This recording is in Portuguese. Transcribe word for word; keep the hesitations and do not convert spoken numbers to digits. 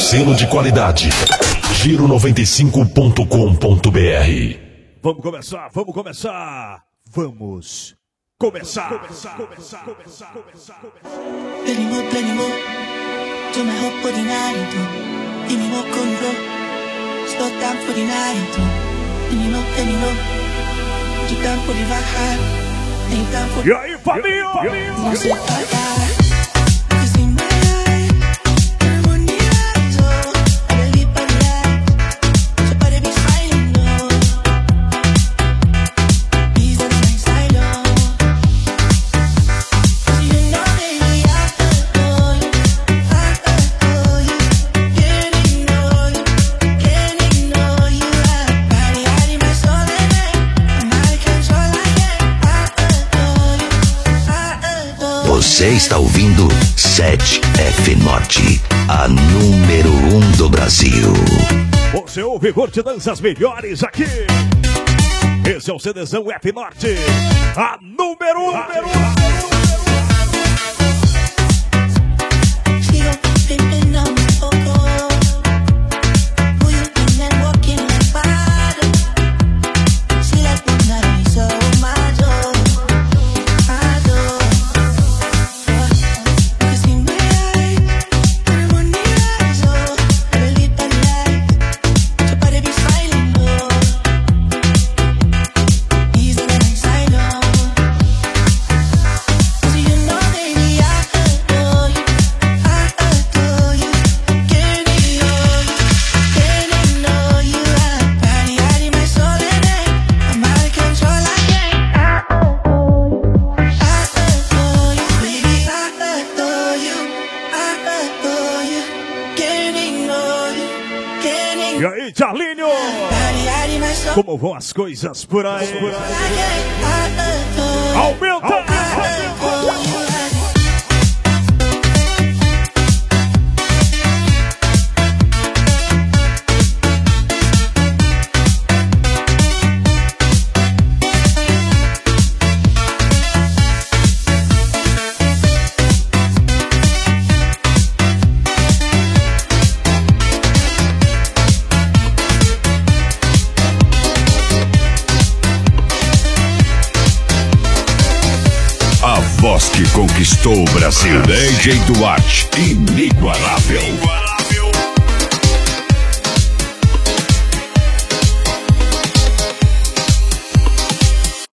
selo de qualidade. Giro noventa e cinco ponto com ponto br. Vamos começar, vamos começar. Vamos começar. Começar, começar, começar, começar. Plenty more, plenty more. Do my hope for the night. Give me more control. Slow down for the night. Plenty more, plenty more. You down for the ride. Ain't down for the... E aí, Fabinho? You say bye-bye. Você está ouvindo sete F Norte, a número um do Brasil. Você ouve e curte danças melhores aqui. Esse é o CDzão F Norte, a número um. Número um. E aí, Charlinho? Como vão as coisas por aí? Aumenta! Aumenta! Voz que conquistou o Brasil, D J Duarte, inigualável.